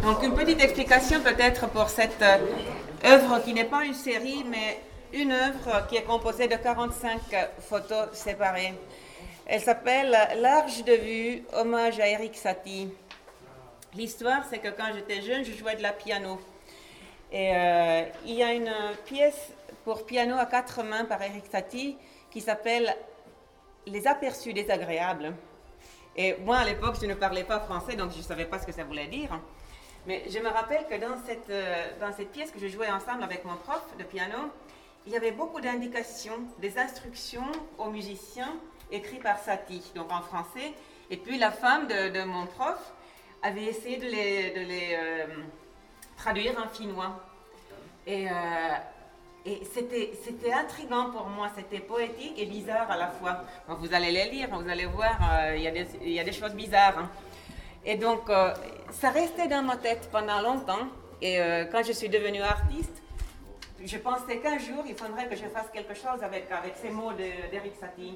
Donc une petite explication peut-être pour cette œuvre qui n'est pas une série, mais une œuvre qui est composée de 45 photos séparées. Elle s'appelle Large de vue, hommage à Erik Satie. L'histoire, c'est que quand j'étais jeune, je jouais de la piano. Et il y a une pièce pour piano à 4 mains par Erik Satie qui s'appelle Les aperçus désagréables. Et moi, à l'époque, je ne parlais pas français, donc je ne savais pas ce que ça voulait dire. Mais je me rappelle que dans cette pièce que je jouais ensemble avec mon prof de piano, il y avait beaucoup d'indications, des instructions aux musiciens écrites par Satie, donc en français. Et puis la femme de mon prof avait essayé de les traduire en finnois. Et c'était intriguant pour moi, c'était poétique et bizarre à la fois. Donc vous allez les lire, vous allez voir, il y a des choses bizarres. Hein. Et donc, ça restait dans ma tête pendant longtemps. Et quand je suis devenue artiste, je pensais qu'un jour, il faudrait que je fasse quelque chose avec ces mots d'Erik Satie.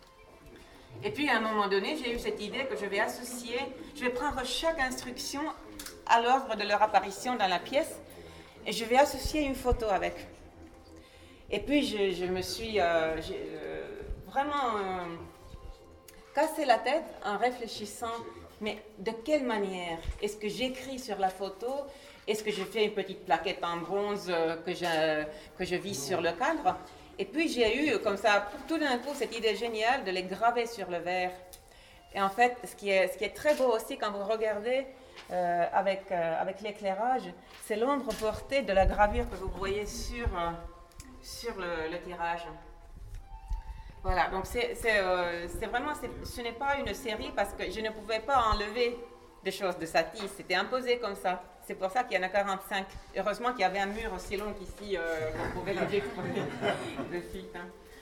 Et puis, à un moment donné, j'ai eu cette idée que je vais prendre chaque instruction à l'ordre de leur apparition dans la pièce et je vais associer une photo avec. Et puis, je me suis vraiment cassé la tête en réfléchissant, mais de quelle manière est-ce que j'écris sur la photo? Est-ce que je fais une petite plaquette en bronze que je visse sur le cadre? Et puis j'ai eu comme ça, tout d'un coup, cette idée géniale de les graver sur le verre. Et en fait, ce qui est très beau aussi quand vous regardez avec l'éclairage, c'est l'ombre portée de la gravure que vous voyez sur le tirage. Voilà, donc c'est vraiment, ce n'est pas une série parce que je ne pouvais pas enlever des choses de Satie, c'était imposé comme ça. C'est pour ça qu'il y en a 45. Heureusement qu'il y avait un mur aussi long qu'ici, qu'on pouvait les exposer de suite. Hein.